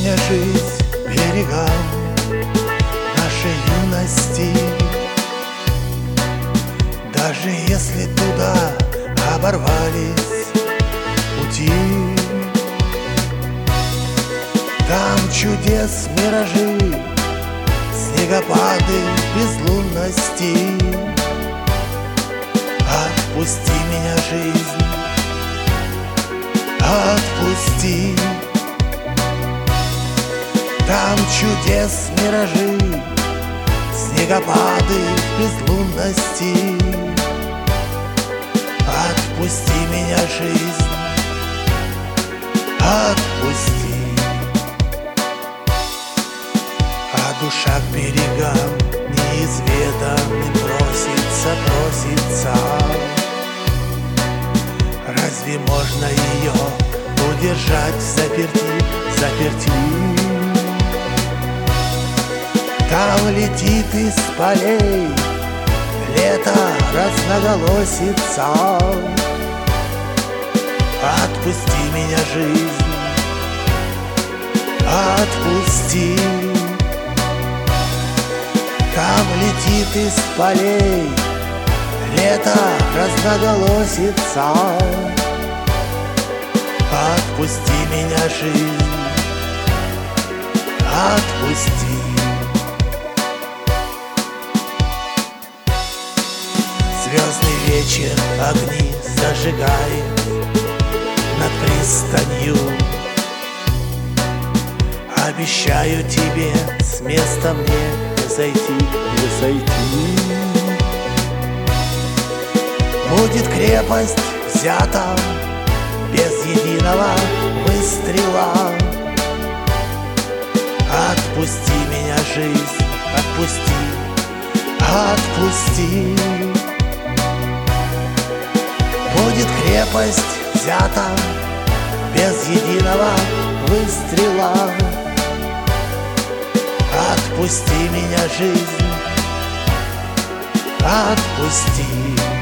меня, жизнь, берегам нашей юности. Даже если туда оборвались пути, там чудес миражи, снегопады безлунности. Отпусти меня, жизнь, отпусти. Там чудес миражи, снегопады безлунности. Отпусти меня, жизнь, отпусти. А душа к берегам неизведанным просится, просится. Разве можно ее удержать в заперти, заперти? Там летит из полей лето, разноголосица. Отпусти меня, жизнь, отпусти. Там летит из полей лето, разноголосица. Отпусти меня, жизнь, отпусти. Звездный вечер огни зажигает над пристанью. Обещаю тебе с места мне не сойти, не сойти. Будет крепость взята без единого выстрела. Отпусти меня, жизнь, отпусти, отпусти. Будет крепость взята без единого выстрела. Отпусти меня, жизнь, отпусти.